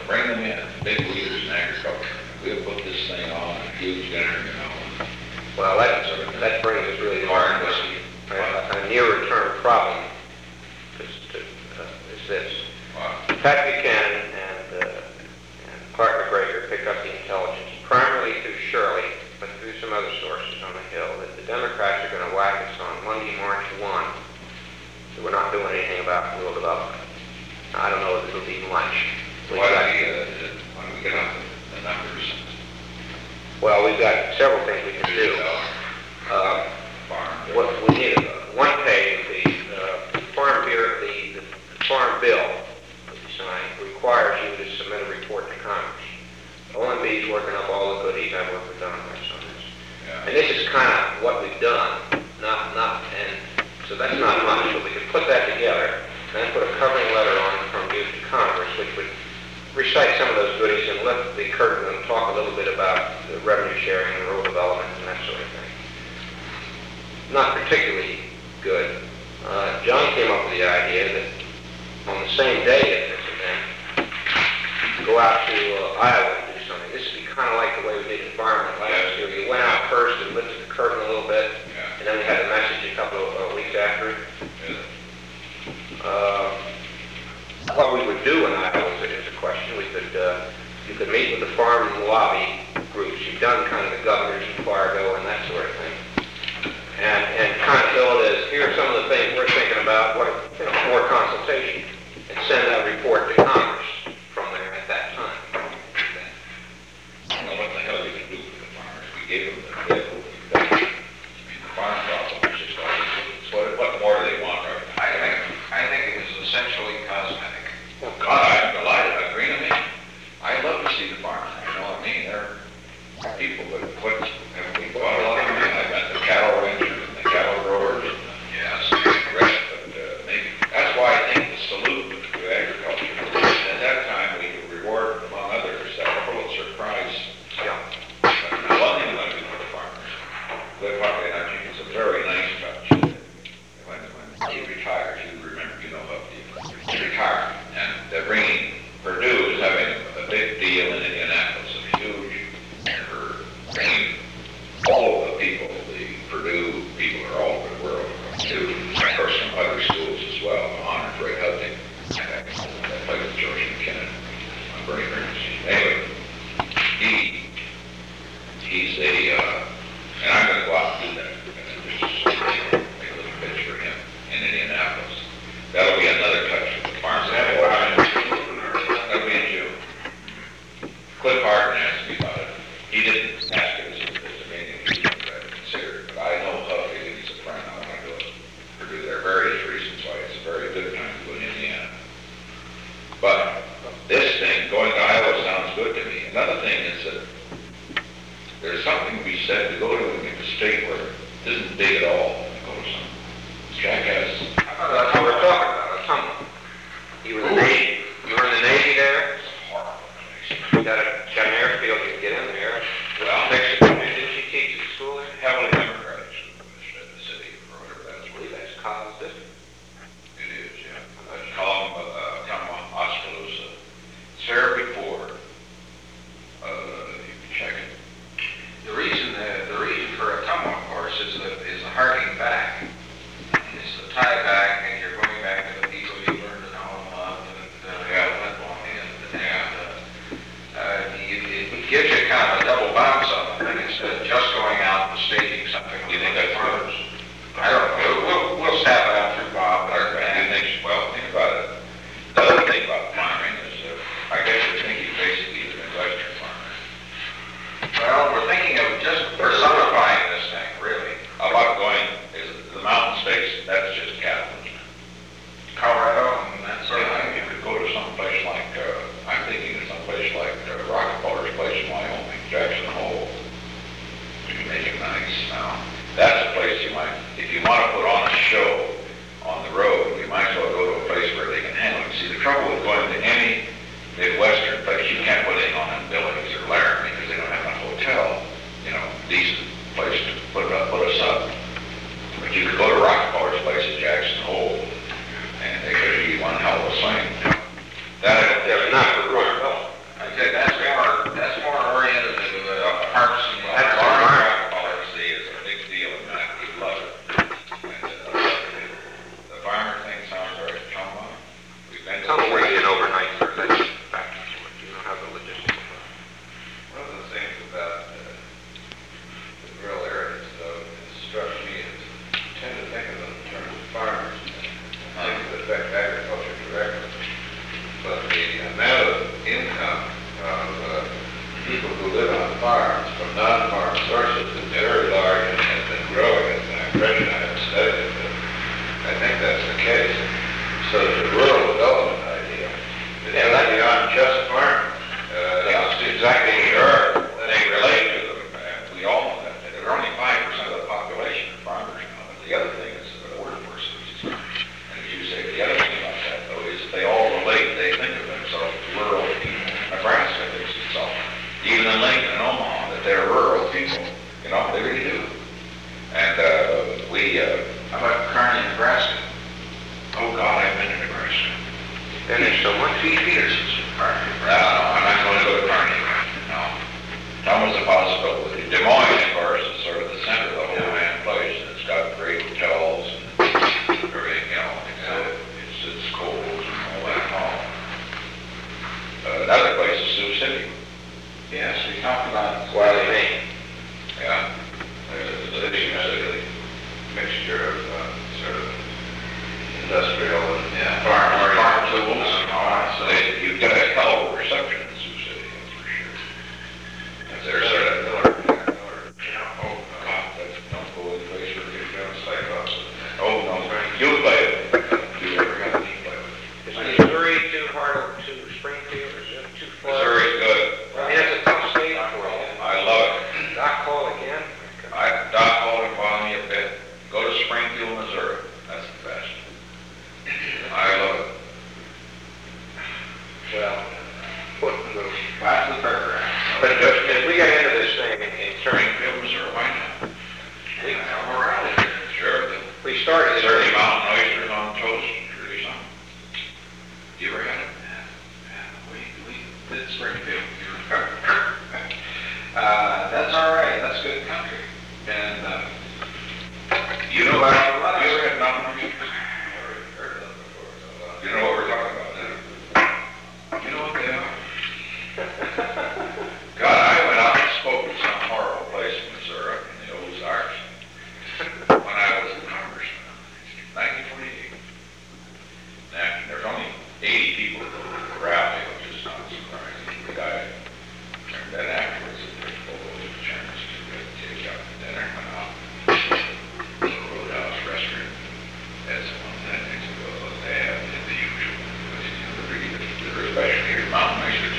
bring them in, big leaders in agriculture. We'll put this thing on a huge dinner, Well, that brings us really to a nearer term problem is this. Wow. Pat Buchanan and Clark McGregor picked up the intelligence, primarily through Shirley, but through some other sources on the Hill, that the Democrats are going to whack us on Monday, March 1. So we're not doing anything about rural development. Now, I don't know if it'll be much. Why don't we get on the numbers? Well, we've got several things we can do. What we need one page of the farm bill that you signed requires you to submit a report to Congress. OMB is working up all the goodies. I work with Don Rice on this. Yeah. And this is kind of what we've done. And so that's not much, but we could put that together and then put a covering letter on from you to Congress, which would recite some of those goodies and lift the curtain and talk a little bit about the revenue sharing and rural development and that sort of thing. Not particularly good. John came up with the idea that on the same day of this event, go out to Iowa and do something. This would be kind of like the way we did environment last year. You went out first and lifted the curtain a little bit, and then we had a message a couple of weeks after. What we would do in Iowa is a question. You could meet with the farm lobby groups. You've done kind of the governors in Fargo and that sort of thing. And kind of bill it as, here are some of the things we're thinking about, more consultation, and send that report to Congress from there at that time. I don't know what the hell you can do for the farmers. We gave them the bill. The farm problem is just always, what more do they want right now? I think it was essentially cosmetic. Well, God, I'm delighted. Agree to me. I'd love to see the farmers. You know what I mean? They're people, but have we bought a lot of them? I got the cattle ranchers and the cattle growers and the rest, but maybe that's why I think the salute to agriculture. At that time, we could reward, among others, that Pulitzer Prize. Yeah. But one thing I do for the farmers, Cliff Huckley, and I think it's a very nice touch. When he retires, you remember, he retired, and they're bringing Purdue is having a big deal in Indianapolis, a huge, and we're bringing all of the people, the Purdue people are all over the world, to, of course, some other schools as well, honor Ray Hudson, that played with George McKinnon, Bernie Bernstein. Anyway, he's and I'm going to go out and do that. Just make a little pitch for him in Indianapolis. That'll be another touch with the farmers. That'll be in June. Cliff Harden asked me about it. He didn't ask it as a meeting to consider it, but I know Huffley, he's a friend. I want to go to Purdue. There are various reasons why it's a very good time to go in Indiana. But this thing, going to Iowa, sounds good to me. Another thing is that there's something to be said to go to a state where it isn't big at all, and go to some jackass. That's what we're talking about, a tunnel. You were in the Navy. You were in the Navy there? You got an airfield, you can get in there. Well, Didn't she teach at school there? heavily democratic school in the city, or whatever that's. I believe that's college district. It is, yeah. Let's call them Oskaloosa. Sarah before. You can check it. The reason for a tumble, of course, is the harking back. It's the tie back, and you're going back to the people you learned to know and love, and went long in. It gives you kind of a double bounce on the thing instead of just going out and stating something. You think that's farmers? good? I don't know. We'll staff it out through Bob. Well, think about it. The other thing about farming is, I guess you're thinking basically of an Western farmer. Well, we're thinking of just personifying this thing, really. About going, is the mountain states, that's just cattle. Colorado and that sort of thing. You could go to some place like, I'm thinking of some place like Rockefeller's place in Wyoming, Jackson Hole. You can make it nice. Now, that's a place you might, if you want to put on a show on the road, you might as well go to a place where they can handle it. See, the trouble with going to any Midwestern place, you can't put it on in Billings or Laramie because they don't have a hotel, decent place to put us up. But you could go to Rockefeller's place at Jackson Hole, and they could be one hell of a thing. That I don't Yeah, but not for rural development. people who live on farms from non-farm sources is very large and has been growing, as an impression I have studied it, but I think that's the case. So the rural development idea is beyond just farming. That's exactly sure. They relate to them, and we all know that. They're only 5% of the population are farmers now, but the other thing is the workforce. And as you say, the other thing about that, though, is they all relate. They think of themselves as rural people. Nebraska thinks itself, even in Lincoln and Omaha, that they're rural people. You know, they really do. And How about Kearney, Nebraska? oh God, I've been to Nebraska. And there's so much. Peterson's from Kearney, No, Nebraska. I'm not going to go to Kearney. No. That was a possibility. Des Moines, of course, is sort of the center of the whole damn place. And it's got great hotels and everything, you know. It's cold and all that and all. Another place is Sioux City. Yes, we talked about Wiley, Maine. Yeah. There's a city, mixture of sort of industrial and farm tools and all that. So you've got a hell of a reception in Sioux City, that's for sure. They're sort of oh God, don't go in the place where you're going to psych up. Oh no, you'll play it. You ever got a team play it? Is Missouri too hard to Springfield, or is it too far? Missouri's good. I mean, that's a tough state for you. I love it. Doc Hall again? Doc called and bought me a bit. Go to Springfield, Missouri. That's the best. I love it. Well, Back to the fairground. but if we got into this thing in terms, Springfield, Missouri, why not? We have a rally there. Sure. we started this. 30 mountain oysters on toast, really something. You ever had it? We did Springfield. That's all right. That's good country. And You know about you ever had mountain oysters? Never heard of them before. You know what we're talking about now? You know what they are? God, I went out and spoke to some horrible place in Missouri, in the Ozarks, when I was a congressman, 1948. And there's only 80 people at the rally, which is not surprising. The guy turned that afterwards, they pulled over the chairs to take out for dinner, went out, Roadhouse restaurant, had someone that next to go, they have the usual, but you know, especially here, mountain oysters.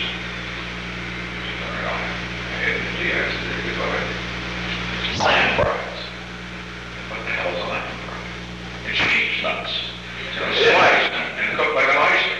Lamb fries. What the hell's a lamb fry? It's sheep's nuts. It's sliced and cooked like an oyster.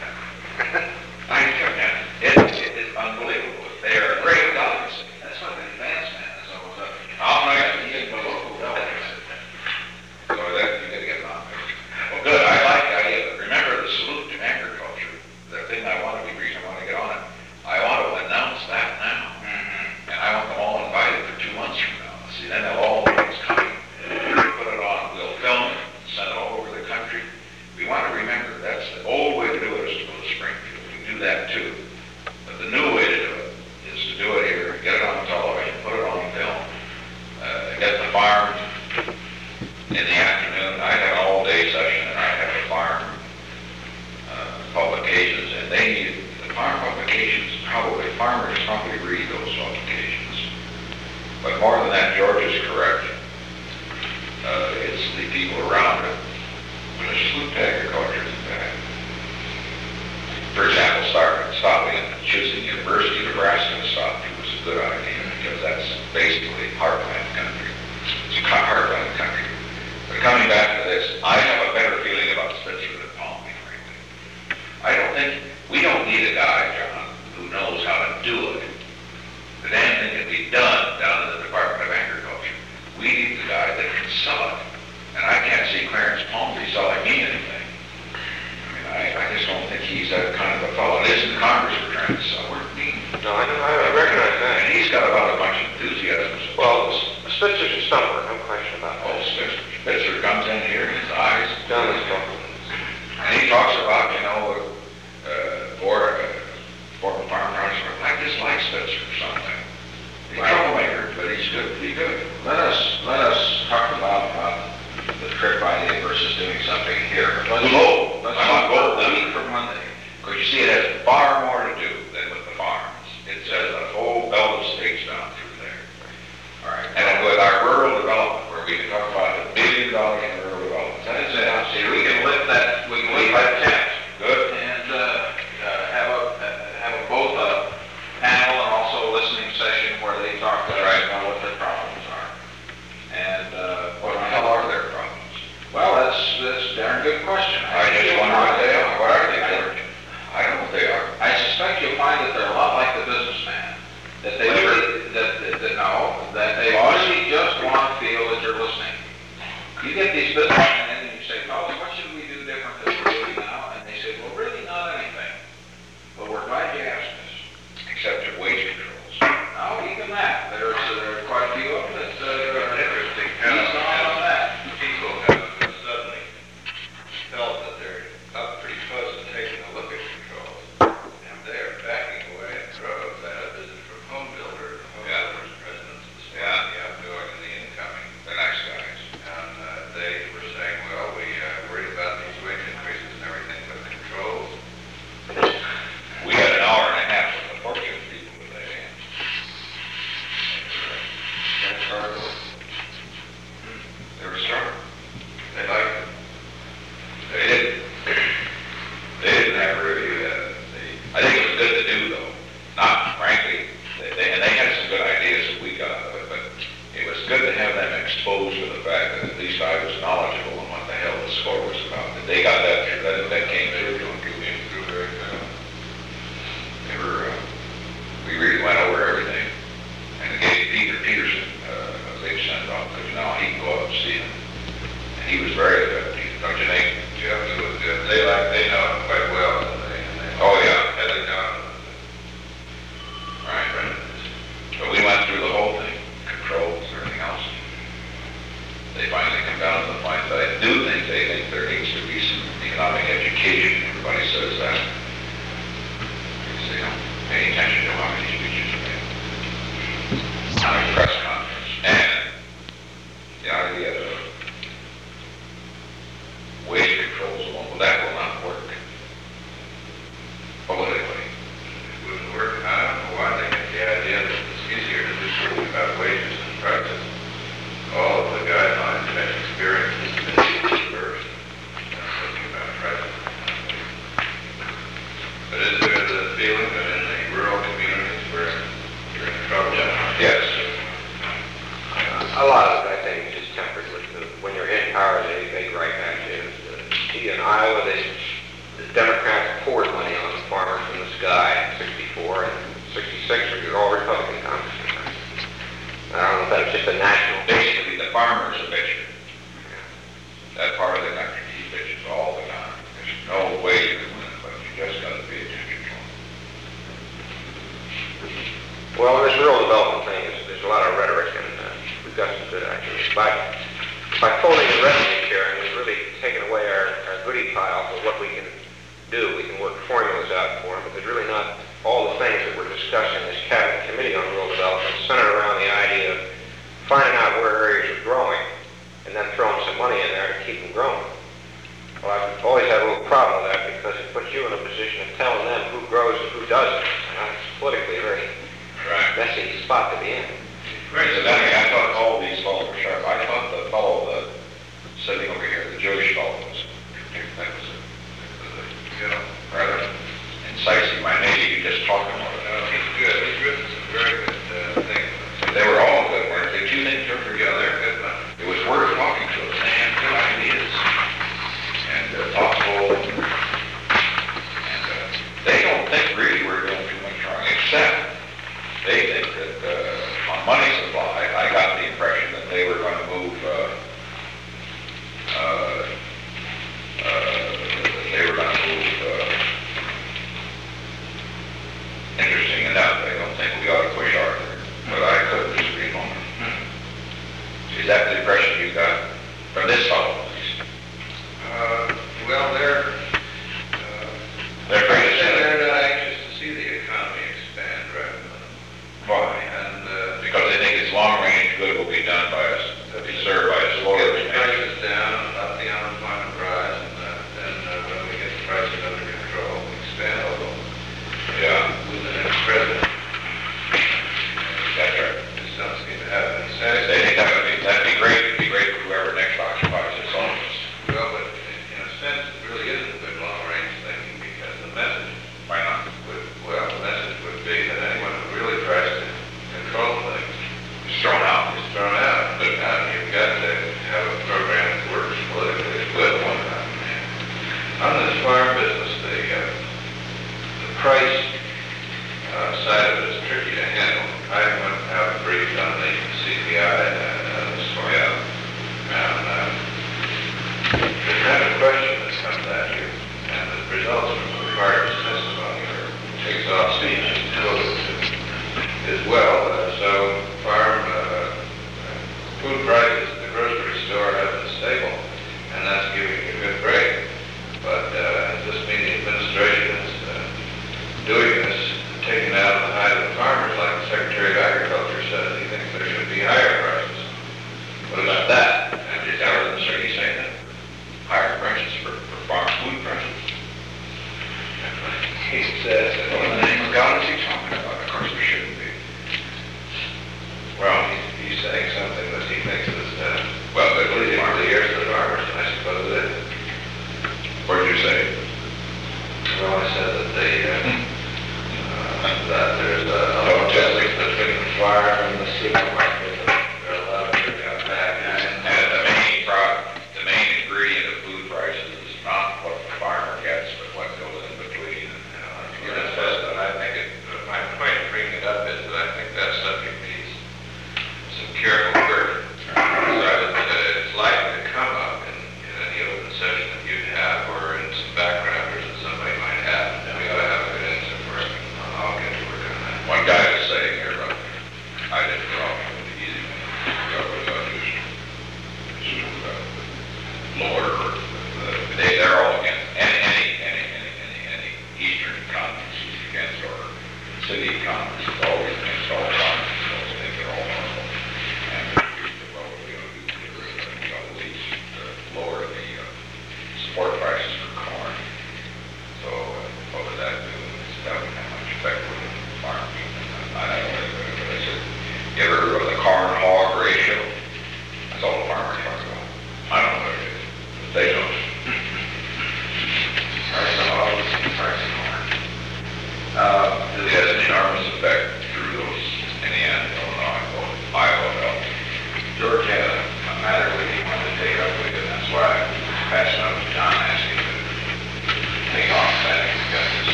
I tell you, it's unbelievable. They are great delicacy. that's what the advanced man is all about. I'm not going to get the local delicacy. So that you got to get mountain oyster. Well, good. I like the idea, but remember the salute to agriculture. The thing I want to be reason I want to get on it. I want to announce that now. And I want them all invited for 2 months from now. See, then they'll all know it's coming. We'll put it on, we'll film it, send it all over the country. We want to remember that's the old way to do it is to go to Springfield. We can do that too. But the new way to do it is to do it here, get it on television, put it on film, get the farm in the afternoon. I have an all-day session and I have a farm publications, and they need the farm publications. Farmers probably read those publications. But more than that, George is correct. It's the people around it. When a salute to agriculture is bad. For example, stopping at Chisholm University, Nebraska to stop to was a good idea because that's basically heartland country. It's heartland country. But coming back to this, I have a better feeling about Spitzer than Palmy, frankly. I don't think, we don't need a guy, John, who knows how to do it. The damn thing can be done down in the Department of Agriculture. We need the guy that can sell it. And I can't see Clarence Palmy selling me anything. I mean, I just don't think he's that kind of a fellow. It isn't Congress we're trying to sell. We're mean. No, I recognize that. And he's got about a bunch of enthusiasm. Well, Spitzer's a stumper, no question about Oh, that. Spitzer comes in here, his eyes. Done this book. And he talks about, you know, former farm projects. I dislike Spitzer or something. He's a troublemaker, but he's good. He's good. Let us talk about the trip idea versus doing something here. Let's Go. Let's I'm on go board. a week from Monday. Because you see, it has far more to do than with the farms. It says a whole 66, we were all Republican congressmen. I don't know if that was just a national. Basically, the farmer's a bitcher. That part of the country, he bitches all the time. There's no way you can win, but you just gotta pay attention to him. Well, this rural development thing, there's a lot of rhetoric, and we've got some good ideas. By folding the revenue sharing, we've really taken away our goodie pile for what we can do. We can work formulas out for them, but there's really not all the things that we're discussing in this cabinet committee on rural development centered around the idea of finding out where areas are growing and then throwing some money in there to keep them growing. Well, I've always had a little problem with that because it puts you in a position of telling them who grows and who doesn't. And that's politically a very messy spot to be in. Incidentally, I thought all these fellows were sharp. I thought the fellow sitting over here, the Jewish fellow, that was rather incisive. Maybe you just talking about it. No, he's good. He's written some very good things. They were all good, weren't they? Two things are Yeah, together. they're good, man. It was worth talking to them. They had good ideas and thoughtful. And they don't think really we're doing too much wrong, except they think that on money supply, I got the impression that they were going to move. Interesting enough, they don't think we ought to push harder, but I couldn't disagree more. Is that the impression you got from this fellow? Well, They're they're pretty not anxious to see the economy expand, right? Why? And Because they think its long-range good will be done by us, be served by a slower get the expansion. prices down, let the unemployment rise, and then when we get the prices under control, we expand a little. Yeah, With the next president, that's right. this doesn't seem to have any sense. They think that'd be great. It'd be great for whoever next occupies this office. Well, but in a sense, it really isn't a good long-range thinking because the message Why not? the message would be that anyone who really tries to control things It's thrown out. is thrown out. But you've got to have a program that works politically. Good one. On this farm business, the price side of it is tricky to handle. I went out and briefed on the CPI this morning. And there's kind of a question that comes at you, and the results from the farmer's testimony are exhaustive as well. So farm food prices at the grocery store have been stable, and that's giving you a good break. But does this mean the administration is doing this, taking out the hide of the farmers like the Secretary of Agriculture says? He thinks there should be higher prices. What about that? And is Darren Cerny saying that? Higher prices for farm food prices? He says, What in the name of God is he talking about? Of course there shouldn't be. well, he's saying something that he thinks is, Well, but pleasing to the ears of the farmers, and I suppose it is. what did you say? Well, I said that that there's a Don't tell me. difference between the farm and the supermarket. There are a lot of things out back. And the main ingredient of food prices is not what the farmer gets, but what goes in between. I think my point in bringing it up is that I think that subject needs some careful work. It's likely to come up in any open session that you'd have or in some backgrounders that somebody might have. And we ought to have a good answer for it. I'll get to work on that. One guy was saying here, I didn't know.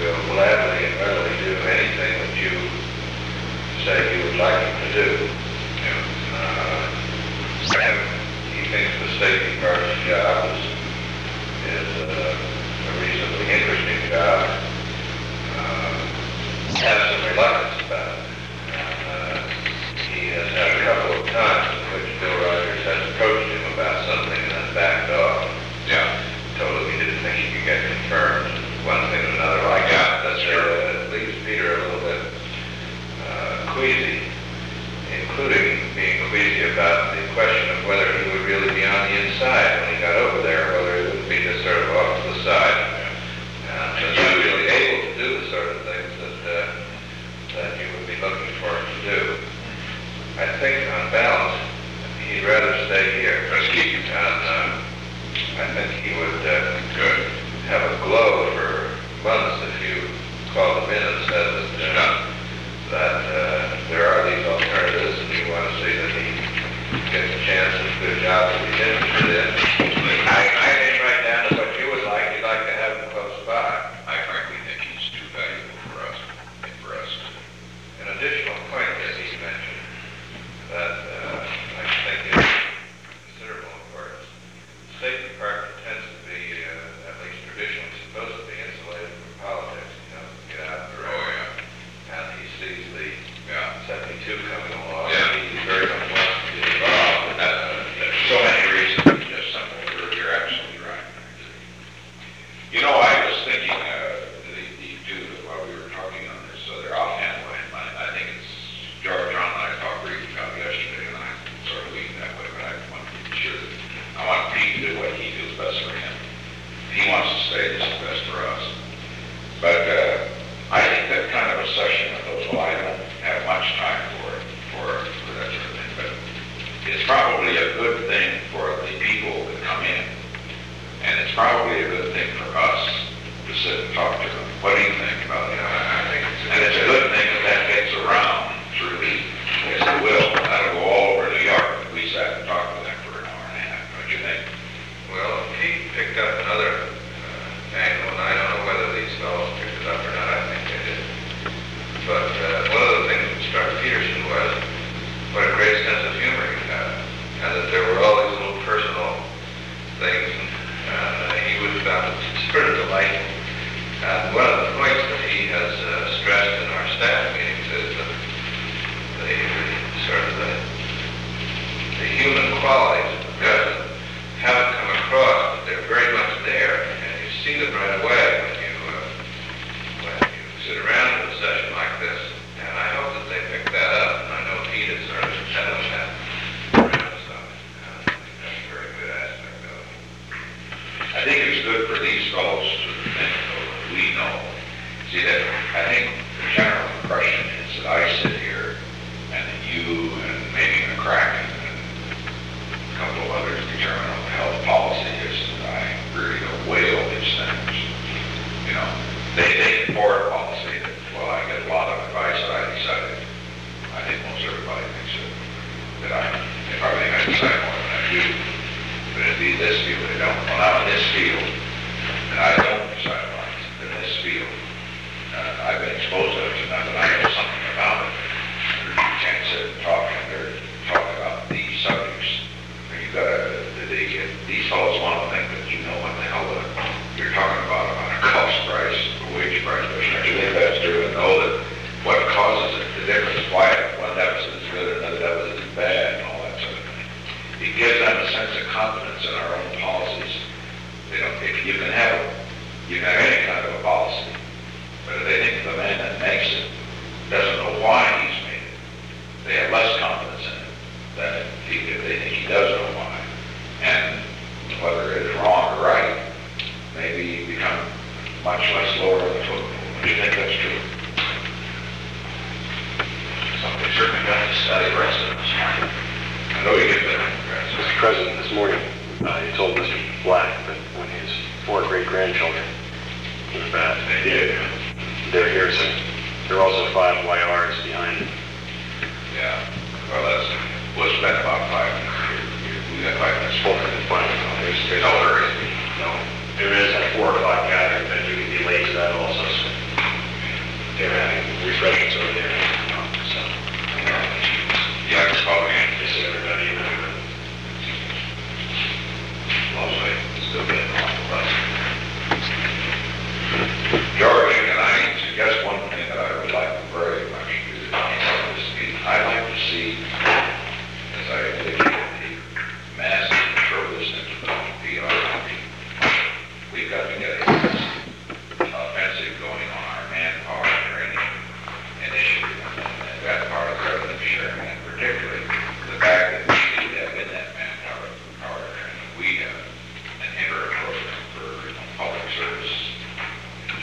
will gladly and readily do anything that you say you would like him to do. And he thinks the State Department's job is a reasonably interesting job. Has some reluctance about it. He has had a couple of times in which Bill Rogers has approached him about something and then backed off. Yeah. Told him he didn't think he could get confirmed, one thing or another like that. That's true. It leaves Peter a little bit queasy, including being queasy about the question of whether he would really be on the inside when he got over there, whether he would be just sort of off to the side. And not really able to do the sort of things that you would be looking for him to do. I think on balance, he'd rather stay here. Let's keep him. And I think he would have a glow for months if you called him in and said that there are these alternatives and you want to see that he gets a chance at a good job that he's interested in. I think right down to what you would like. You'd like to have him close by. I frankly think he's too valuable for us. An additional point that he mentioned that I think is considerable importance. The State Department tends to be, at least traditionally, supposed to be insulated from politics. He doesn't get out of the road. Oh, yeah. And he sees the Yeah. 72 coming along. Yeah. He very much wants to be involved. There's so many reasons, just simple. You're absolutely right. You know, I was thinking, while we were talking on this other offhand way, I think it's John and I talked briefly about yesterday, and I sort of lean that way, but I want to be sure that I want Pete to do what he feels best for him. He wants to stay, this is best for us. But I think that kind of a session of those, well, I don't have much time for that sort of thing, but it's probably a good thing for the people that come in, and it's probably a good thing for us to sit and talk to them. What do you think about it? I think it's a good thing that gets around through the, as it will, that'll go all over New York. We sat and talked with them for an hour and a half. Don't you think? Well, he picked up another angle, and I don't know whether these fellows picked it up or not. I think they did. But one of the things that struck Peterson was what a great sense of humor he had, and that there were all these little personal things, and he was found sort of delightful. And one of the points that he has stressed in our staff meetings is that the human qualities of the president haven't come across, but they're very much there, and you see them right away when you sit around in a session like this. And I hope that they pick that up, and I know Pete has sort of settled that around some. I think that's a very good aspect of it. I think it's good for these fellows to think of what we know. See that, I think the general impression is that I sit here and that you and maybe McCracken and a couple of others determine what health policy is, and I really don't weigh all these things. You know, they take foreign policy that, well, I get a lot of advice that I decided. I think most everybody thinks that if I think I decide more than I do. But it'd be this field, they don't. Well, I'm in this field, and I don't decide about it. In this field, I've been exposed to it enough that I know something about it. You can't sit and talk about these subjects. These fellows want to think that you know what the hell you're talking about a cost price, a wage price, but you think that's true and know that what causes it, the difference, why one deficit is good and another deficit is bad, and all that sort of thing. It gives them a sense of confidence in our own policies. They don't, if you can have any kind of a policy, but if they think the man that makes it doesn't know why he's made it, they have less confidence in it than if they think he does know why. And whether it is wrong or right, maybe you become much less lower on the totem pole. Do you think that's true? Something certainly got to study the rest of us. I know you get that. Mr. President, this morning, you told Mr. Black that when his 4 great-grandchildren were bad, they're here, so there are also 5 YRs behind it. Yeah. Well, we'll spend about 5 minutes here. We got 5 minutes. 4 minutes. There's no hurry. No, there is a 4 o'clock gathering, but you can be late to that also. So.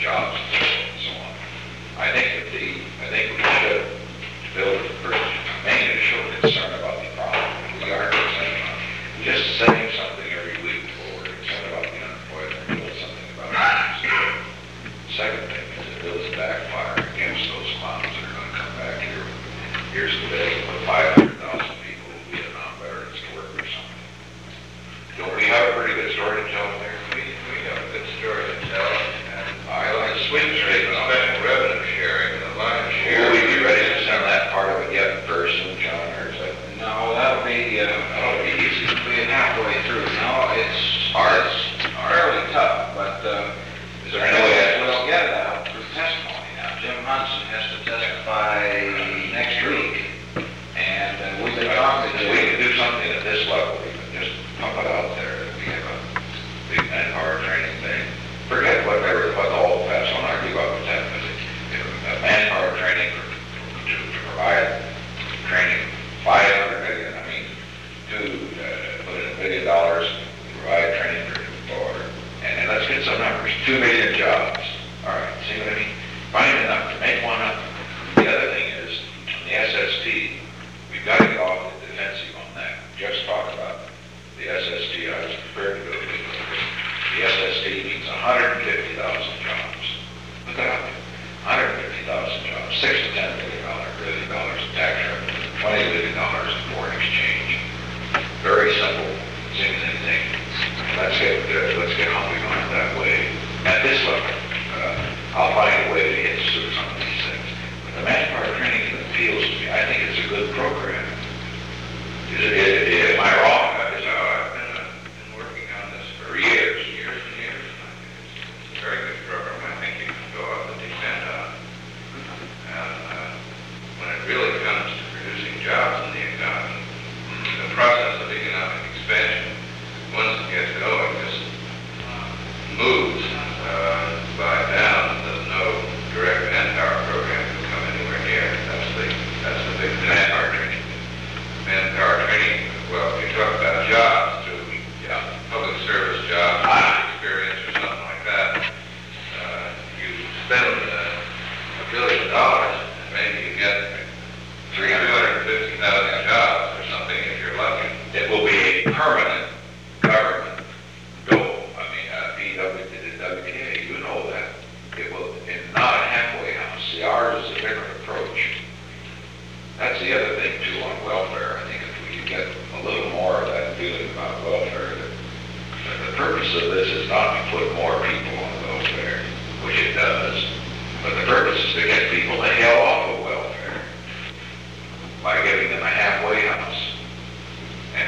jobs and so on. I think we should build, mainly to show concern about the problem. We are concerned about just saying something every week, or we're concerned about the unemployment, build something about it. Second thing is it does backfire against those clowns that are gonna come back here. Here's the day, with 500,000 people in Vietnam veterans to work or something. Don't we have a pretty good story to tell there? We have a good story to tell, and I like the Sweden State special revenue sharing, the lion's share. Will we be ready to send that part of it yet in person, John, or is that? No, that'll be easy. It'll be halfway through. No, it's fairly tough, but, Is there any way we'll get it out through testimony. Now, Jim Munson has to testify next week, and we've been talking to If we can do something at this level, we can just pump it out there, that we have a big manpower training thing. Forget what the whole past one argue about with that, because manpower training to provide training, 500 million, I mean, put in $1 billion, provide training for, and let's get some numbers, 2 million jobs. All right, see what I mean? Find a number, make one up. The other thing is, on the SST, we've got to get off the defensive on that. Just talk about the SST. I was prepared to go to it. The SST means 150,000 jobs. Look at that. 150,000 jobs, $6 to $10 billion in tax revenue, $20 billion in foreign exchange. Very simple, same thing. Let's get humping on it that way. At this level, I'll find a way to get through some of these things. But the manpower training appeals to me. I think it's a good program. Am I wrong? I've been working on this for years. and years. It's a very good program. I think you can go off the deep end on it. And when it really comes to producing jobs in the economy, the process of economic expansion, once it gets going, just moves by bounds that no direct manpower program can come anywhere near. That's the big thing. Manpower training. Manpower training, well, if you talk about jobs, through public service jobs, experience or something like that, you spend $1 billion, and maybe you get 350,000 jobs or something if you're lucky. It will be a permanent government goal. I mean, WK, you know that. It will, and not a halfway house. See, ours is a different approach. That's the other thing too on welfare. I think if we could get a little more of that feeling about welfare, that the purpose of this is not to put more people on welfare, which it does, but the purpose is to get people the hell off of welfare by giving them a halfway house. And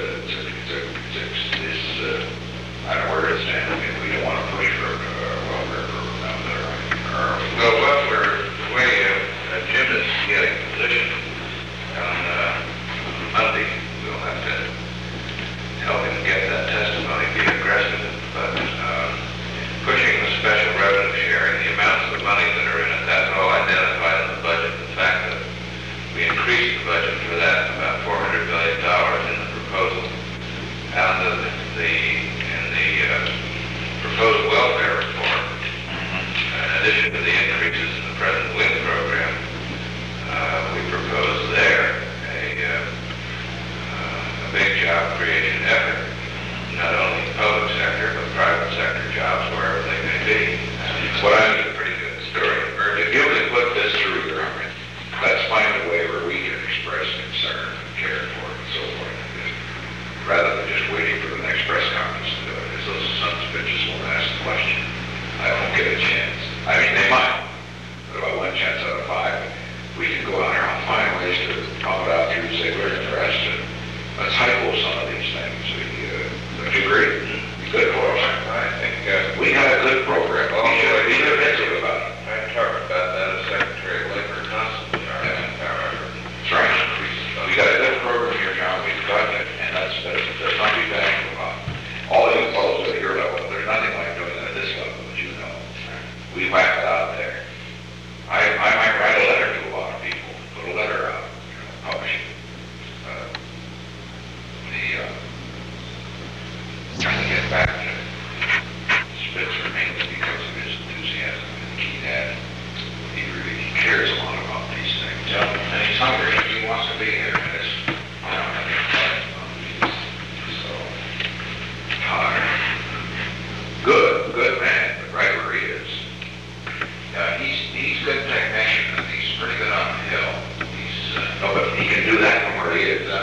I don't know where it stands. I mean, we don't want to push for welfare programs that are Well, the way Jim is getting positioned on Monday, we'll have to help him get that testimony, be aggressive, but pushing the special revenue sharing, the amounts of money that are in it, that's all identified in the budget. The fact that we increased the budget for that about $400 million in the proposal, and in the proposed welfare reform, in addition to the increases in the present WING program, we proposed there a big job creation effort, not only in the public sector, but private sector jobs, wherever they may be. What I mean, a pretty good story. if you can put this through your arm, let's find a way where we can express concern and care for it and so forth. Rather than just waiting for the next press conference to do it, because those sons of bitches won't ask the question. I won't get a chance. I mean, they might, but about one chance out of 5, we can go out there and find ways to pump it out through and say we're interested. Let's hypo some of these things. Don't you agree? Good for us. I think We got a good program. We should be defensive about it. I talked about that as Secretary of Labor constantly, our manpower effort. That's right. We got a good program here, John. We've got it, and let's not be bashful about it. All of you fellows at your level, there's nothing like doing it at this level, as you know. We whack it out there. I might write a letter to a lot of people, put a letter out, publish it. Trying to get back to Spitzer mainly because of his enthusiasm.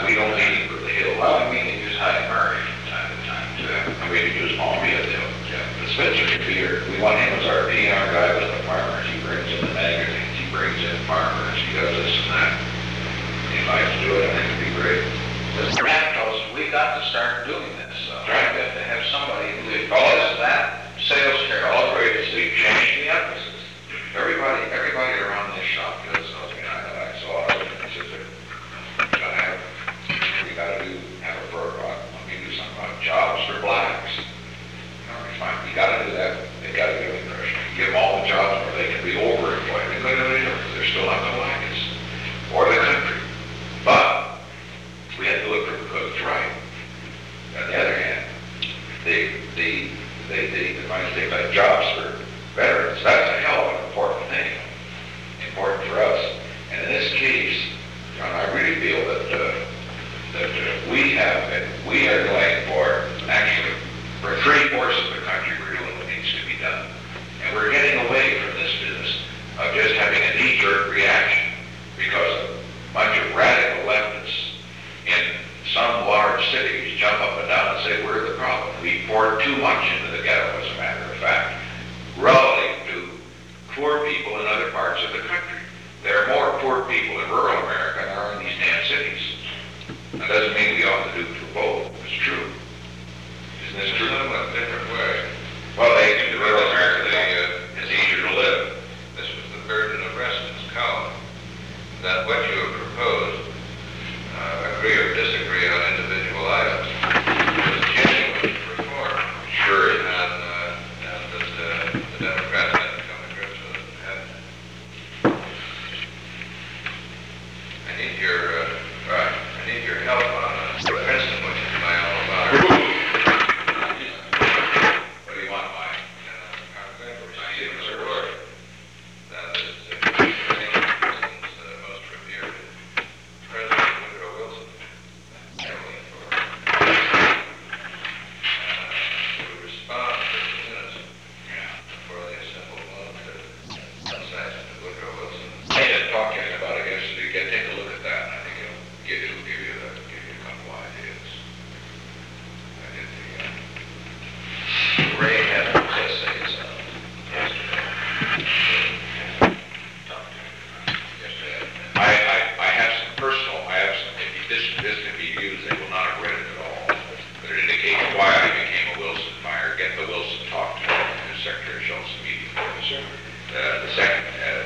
we don't need him for the Hill. Well, and we can use Hyde Murray from time to time too. And we could use Palmy at the Hill. But Spencer Peter, we want him as our PR guy with the farmers. He brings in the magazines, he brings in farmers, he does this and that. He'd like to do it, I think it'd be great. The Raptors, we got to start doing this, so we Right. got to have somebody who Oh, does that sales All territory. great is we change the emphasis. Everybody around this shop does those, I saw it, it's just we gotta have a program, let me do something about jobs for blacks. It's fine, you gotta do that, they gotta give them impression, give them all the jobs where they can be overemployed, because they're still not gonna like us, or the country. But, we have to look for because it's right. On the other hand, the funny thing about jobs for veterans, that's a hell of an important thing, important for us. And in this case, John, I really feel that we are going for, actually, for 3/4 of the country, we're doing what needs to be done. And we're getting away from this business of just having a knee-jerk reaction because a bunch of radical leftists in some large cities jump up and down and say, we're the problem. We poured too much into the ghetto, as a matter of fact, relative to poor people in other parts of the country. There are more poor people in rural America than there are in these damn cities. That doesn't mean we ought to do both. It's true. Isn't this true? In a different way. Well, in rural America, it's easier to live. This was the burden of Reston's column, that what you have proposed, agree or disagree on individual items, is genuine reform. Sure is. And that the Democrats have to come to grips with it. And I need your help on Princeton, which is my alma mater. What do you want, Mike? I'm going to receive a reward. That is, Princeton's most revered President Woodrow Wilson. To respond to the minutes before they assembled one to assassinate Woodrow Wilson. I didn't talk to you about it yesterday. Take a look at that, and I think it'll give you a couple ideas. I did Ray had those essays yesterday. Talked to him yesterday. I have some personal, if this can be used, they will not have read it at all. But it indicates why I became a Wilson buyer, get the Wilson talk to his Secretary Schultz immediately. The second,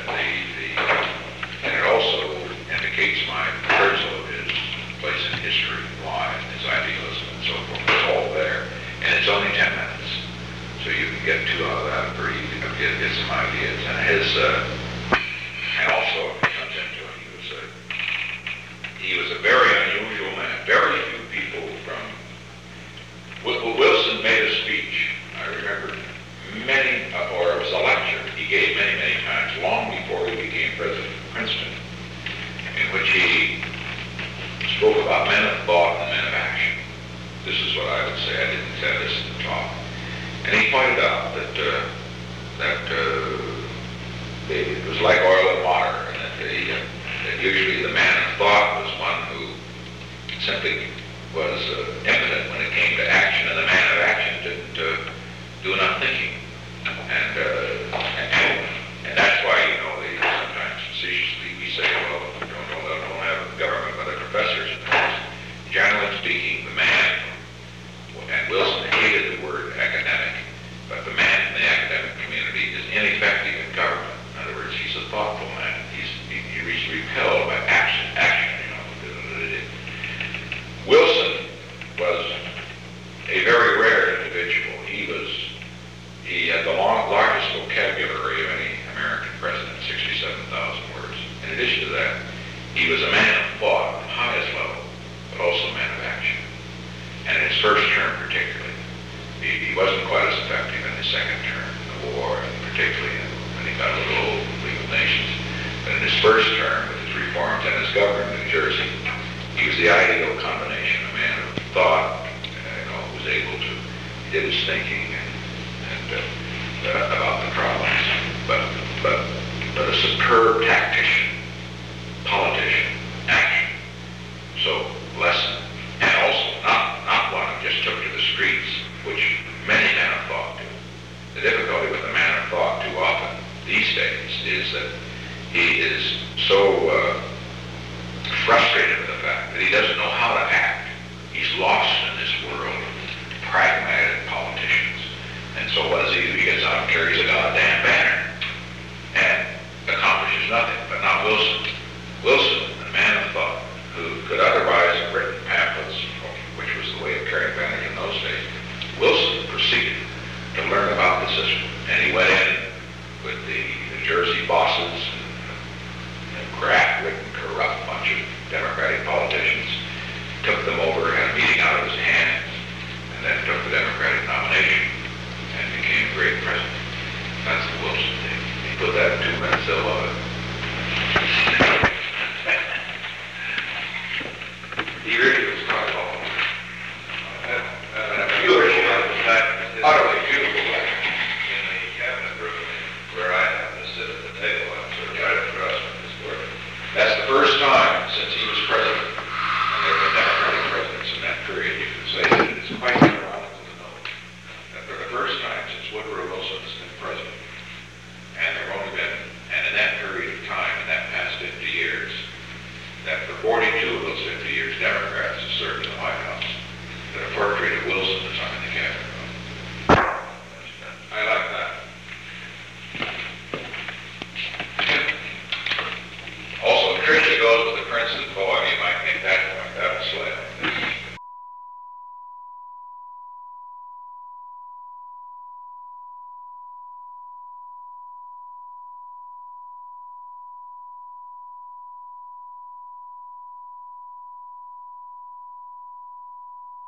and it also indicates my appraisal of his place in history, why, his idealism and so forth. It's all there. And it's only 10 minutes. So you can get two out of that pretty easy, get some ideas. And and also, it comes into it, he was a very unusual man. Very few people from, Wilson made a speech, I remember or it was a lecture he gave many, many times, long before he became president of Princeton, in which he spoke about men of thought and men of action. This is what I would say. I didn't say this in the talk. And he pointed out that it was like oil and water, and that usually the man of thought was one who simply was impotent when it came to action, and the man of action didn't do enough thinking. And that's why, sometimes facetiously we say, well, don't have government but the professors. Generally speaking, the man, and Wilson hated the word academic, but the man in the academic community is ineffective in government. In other words, he's a thoughtful man. He's repelled by action. Wilson was a very rare individual. He had the largest vocabulary of any American president, 67,000 words. In addition to that, he was a man of thought at the highest level, but also a man of action. And in his first term particularly, he wasn't quite as effective in his second term in the war, and particularly when he got a little old in League of Nations. But in his first term, with his reforms and his government in New Jersey, he was the ideal combination, a man of thought, who was able to, he did his thinking and about the problems, but a superb tactician, politician, action. So less these days is that he is so frustrated with the fact that he doesn't know how to act. He's lost in this world of pragmatic politicians. And so what does he do? He gets out and carries a goddamn banner and accomplishes nothing. But not Wilson. Wilson, a man of thought, who could otherwise have written pamphlets, which was the way of carrying banners in those days, Wilson proceeded to learn about the system. And he went in with the Jersey bosses and graft-ridden, corrupt bunch of Democratic politicians, took them over, had a meeting out of his hands, and then took the Democratic nomination and became great president. That's the Wilson thing. He put that in 2 minutes,